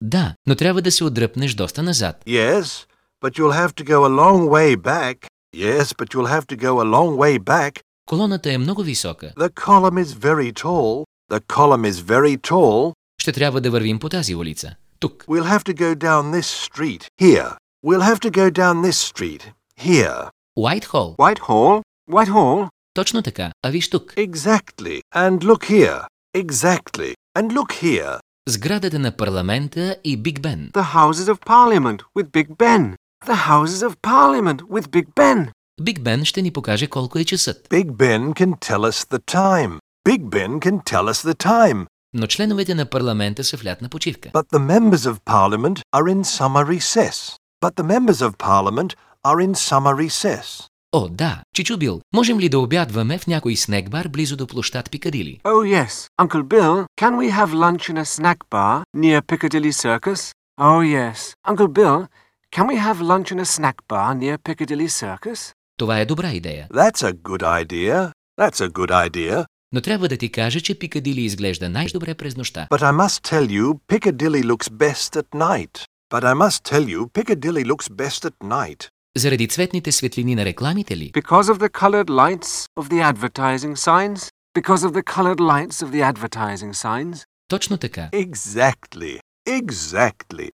Да, но трябва да се отдръпнеш доста назад. Yes, but you'll have to go a long way back. Yes, but you'll have to go a long way back. Колоната е много висока. The column is very tall. The column is very tall. Ще трябва да вървим по тази улица. Тук. We'll have to go down this street. Here. We'll have to go down this street. Here. Уайтхол. Whitehall? Whitehall? Точно така. А виж тук. Exactly. And look here. Exactly. And look here. Сградата на парламента и Биг Бен. The Houses of Parliament with Big Ben. The Houses of Parliament with Big Ben. Биг Бен ще ни покаже колко е часът. Big Ben can tell us the time. Big Ben can tell us the time. Но членовете на парламента са в лятна почивка. But the members of Parliament are in summer recess. But the members of Parliament are in summer recess. О, да, Чичо Бил, можем ли да обядваме в някой снек-бар близо до площад Пикадили? Oh, yes. Uncle Bill, can we have lunch in a snack bar near Piccadilly Circus? Oh, yes. Uncle Bill, can we have lunch in a snack bar near Piccadilly Circus? Това е добра идея. That's a good idea. That's a good idea. Но трябва да ти кажа, че Пикадили изглежда най-добре през нощта. But I must tell you, Piccadilly looks best at night. But I must tell you, Piccadilly looks best at night. Заради цветните светлини на рекламите ли? Because of the colored lights of the advertising signs? Because of the colored lights of the advertising signs? Точно така. Exactly. Exactly.